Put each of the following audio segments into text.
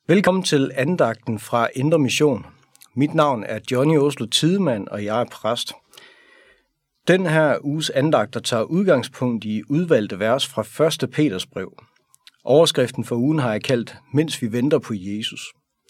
Velkommen til andagten fra Indre Mission. Mit navn er Johnny Oslo Tidemand, og jeg er præst. Den her uges andagter tager udgangspunkt i udvalgte vers fra 1. Peters brev. Overskriften for ugen har jeg kaldt, mens vi venter på Jesus.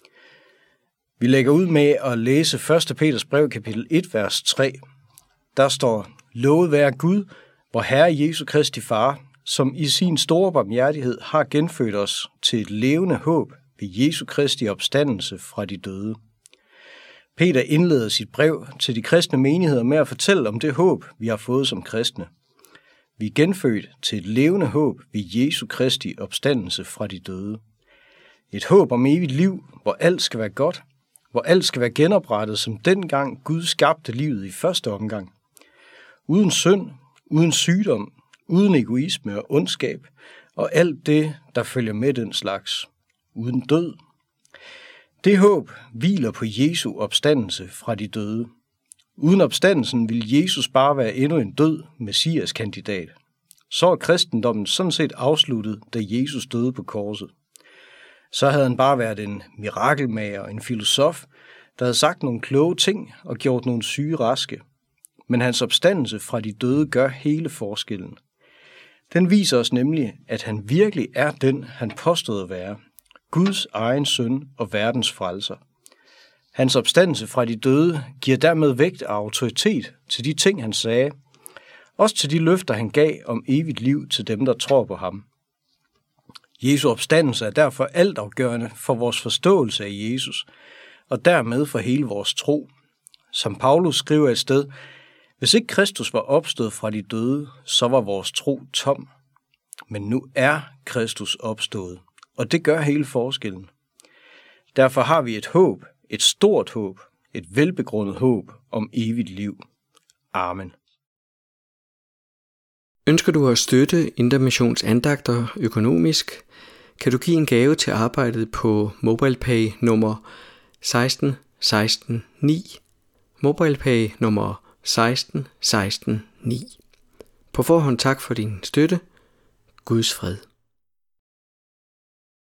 Vi lægger ud med at læse 1. Peters brev, kapitel 1, vers 3. Der står, lovet være Gud, vor Herre Jesu Kristi Far, som i sin store barmhjertighed har genfødt os til et levende håb ved Jesu Kristi opstandelse fra de døde. Peter indleder sit brev til de kristne menigheder med at fortælle om det håb, vi har fået som kristne. Vi er genfødt til et levende håb ved Jesu Kristi opstandelse fra de døde. Et håb om evigt liv, hvor alt skal være godt, hvor alt skal være genoprettet, som dengang Gud skabte livet i første omgang. Uden synd, uden sygdom, uden egoisme og ondskab, og alt det, der følger med den slags. Uden død. Det håb hviler på Jesu opstandelse fra de døde. Uden opstandelsen vil Jesus bare være endnu en død messiaskandidat. Så er kristendommen sådan set afsluttet, da Jesus døde på korset. Så havde han bare været en mirakelmager og en filosof, der havde sagt nogle kloge ting og gjort nogle syge raske. Men hans opstandelse fra de døde gør hele forskellen. Den viser os nemlig, at han virkelig er den, han påstod at være. Guds egen søn og verdens frelser. Hans opstandelse fra de døde giver dermed vægt og autoritet til de ting, han sagde, også til de løfter, han gav om evigt liv til dem, der tror på ham. Jesu opstandelse er derfor altafgørende for vores forståelse af Jesus, og dermed for hele vores tro. Som Paulus skriver et sted, hvis ikke Kristus var opstået fra de døde, så var vores tro tom. Men nu er Kristus opstået, og det gør hele forskellen. Derfor har vi et håb, et stort håb, et velbegrundet håb om evigt liv. Amen. Ønsker du at støtte Indre Missions andagter økonomisk, kan du give en gave til arbejdet på MobilePay nummer 16 16 9. MobilePay nummer 16 16 9. På forhånd tak for din støtte. Guds fred.